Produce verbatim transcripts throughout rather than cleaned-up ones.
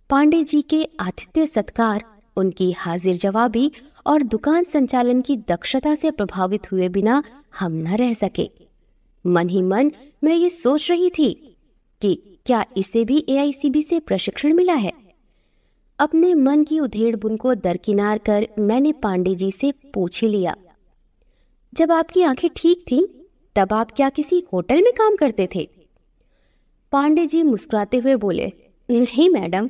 पांडे जी के आतिथ्य सत्कार, उनकी हाजिर जवाबी और दुकान संचालन की दक्षता से प्रभावित हुए बिना हम न रह सके। मन ही मन मैं ये सोच रही थी कि क्या इसे भी ए आई सी बी से प्रशिक्षण मिला है। अपने मन की उधेड़ बुन को दरकिनार कर मैंने पांडे जी से पूछ ही लिया, जब आपकी आंखें ठीक थीं, तब आप क्या किसी होटल में काम करते थे? पांडे जी मुस्कुराते हुए बोले, नहीं मैडम,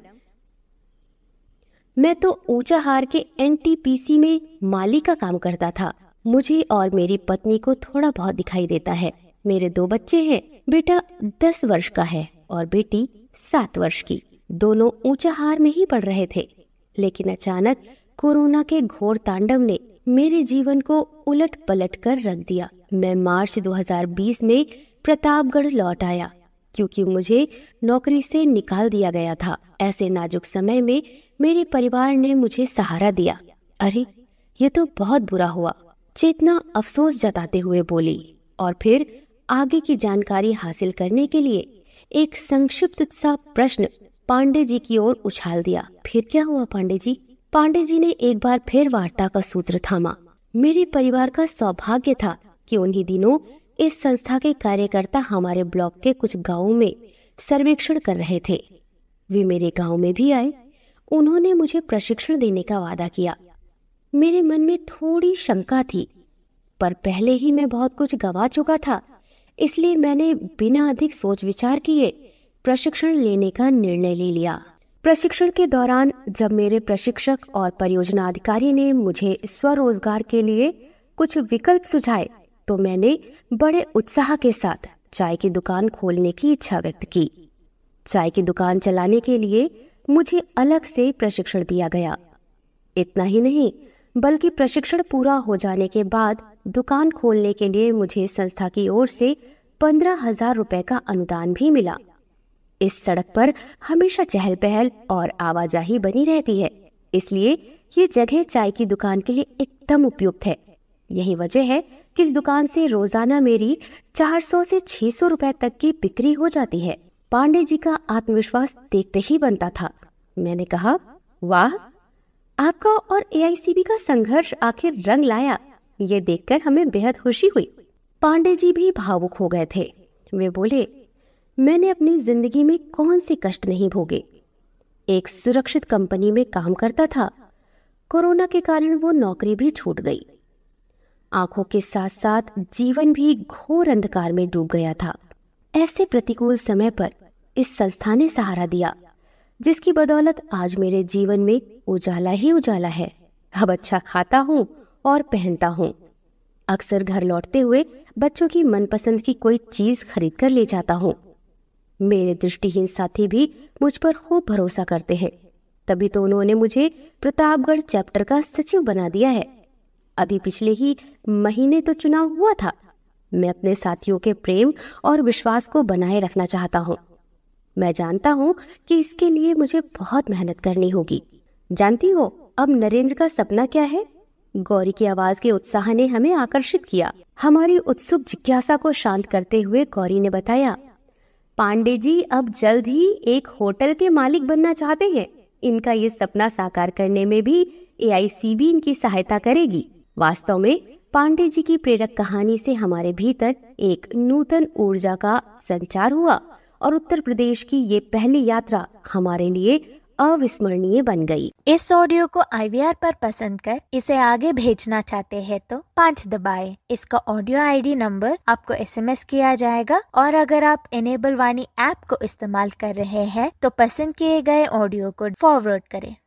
मैं तो ऊंचाहार के एन टी पी सी में माली का काम करता था। मुझे और मेरी पत्नी को थोड़ा बहुत दिखाई देता है। मेरे दो बच्चे हैं, बेटा दस वर्ष का है और बेटी सात वर्ष की। दोनों ऊंचाहार में ही पढ़ रहे थे, लेकिन अचानक कोरोना के घोर तांडव ने मेरे जीवन को उलट पलट कर रख दिया। मैं मार्च दो हज़ार बीस में प्रतापगढ़ लौट आया, क्योंकि मुझे नौकरी से निकाल दिया गया था। ऐसे नाजुक समय में मेरे परिवार ने मुझे सहारा दिया। अरे ये तो बहुत बुरा हुआ, चेतना अफसोस जताते हुए बोली, और फिर आगे की जानकारी हासिल करने के लिए एक संक्षिप्त सा प्रश्न पांडे जी की ओर उछाल दिया। फिर क्या हुआ पांडे जी? पांडे जी ने एक बार फिर वार्ता का सूत्र थामा। मेरे परिवार का सौभाग्य था कि उन्हीं दिनों इस संस्था के कार्यकर्ता हमारे ब्लॉक के कुछ गांवों में सर्वेक्षण कर रहे थे। वे मेरे गांव में भी आए। उन्होंने मुझे प्रशिक्षण देने का वादा किया। मेरे मन में थोड़ी शंका थी, पर पहले ही मैं बहुत कुछ गवा चुका था, इसलिए मैंने बिना अधिक सोच विचार किए प्रशिक्षण लेने का निर्णय ले लिया। प्रशिक्षण के दौरान जब मेरे प्रशिक्षक और परियोजना अधिकारी ने मुझे स्वरोजगार के लिए कुछ विकल्प सुझाए, तो मैंने बड़े उत्साह के साथ चाय की दुकान खोलने की इच्छा व्यक्त की। चाय की दुकान चलाने के लिए मुझे अलग से प्रशिक्षण दिया गया। इतना ही नहीं, बल्कि प्रशिक्षण पूरा हो जाने के बाद दुकान खोलने के लिए मुझे संस्था की ओर से पंद्रह हजार रुपए का अनुदान भी मिला। इस सड़क पर हमेशा चहल पहल और आवाजाही बनी रहती है, इसलिए ये जगह चाय की दुकान के लिए एकदम उपयुक्त है। यही वजह है कि इस दुकान से रोजाना मेरी चार सौ से छह सौ रुपए तक की बिक्री हो जाती है। पांडे जी का आत्मविश्वास देखते ही बनता था। मैंने कहा, वाह, आपका और ए आई सी बी का संघर्ष आखिर रंग लाया। ये देखकर हमें बेहद खुशी हुई। पांडे जी भी भावुक हो गए थे। वे बोले, मैंने अपनी जिंदगी में कौन से कष्ट नहीं भोगे। एक सुरक्षित कंपनी में काम करता था। कोरोना के कारण वो नौकरी भी छूट गई। आंखों के साथ साथ जीवन भी घोर अंधकार में डूब गया था। ऐसे प्रतिकूल समय पर इस संस्था ने सहारा दिया, जिसकी बदौलत आज मेरे जीवन में उजाला ही उजाला है। अब अच्छा खाता हूँ और पहनता हूँ। अक्सर घर लौटते हुए बच्चों की मनपसंद की कोई चीज खरीद कर ले जाता हूँ। मेरे दृष्टिहीन साथी भी मुझ पर खूब भरोसा करते हैं, तभी तो उन्होंने मुझे प्रतापगढ़ चैप्टर का सचिव बना दिया है। अभी पिछले ही महीने तो चुनाव हुआ था। मैं अपने साथियों के प्रेम और विश्वास को बनाए रखना चाहता हूँ। मैं जानता हूँ कि इसके लिए मुझे बहुत मेहनत करनी होगी। जानती हो अब नरेंद्र का सपना क्या है? गौरी की आवाज के उत्साह ने हमें आकर्षित किया। हमारी उत्सुक जिज्ञासा को शांत करते हुए गौरी ने बताया, पांडे जी अब जल्द ही एक होटल के मालिक बनना चाहते हैं। इनका ये सपना साकार करने में भी ए आई सी बी इनकी सहायता करेगी। वास्तव में पांडे जी की प्रेरक कहानी से हमारे भीतर एक नूतन ऊर्जा का संचार हुआ और उत्तर प्रदेश की ये पहली यात्रा हमारे लिए अविस्मरणीय बन गई। इस ऑडियो को आई वी आर पर पसंद कर इसे आगे भेजना चाहते हैं तो पाँच दबाएं। इसका ऑडियो आई डी नंबर आपको एस एम एस किया जाएगा, और अगर आप इनेबल वाणी ऐप को इस्तेमाल कर रहे हैं तो पसंद किए गए ऑडियो को फॉरवर्ड करें।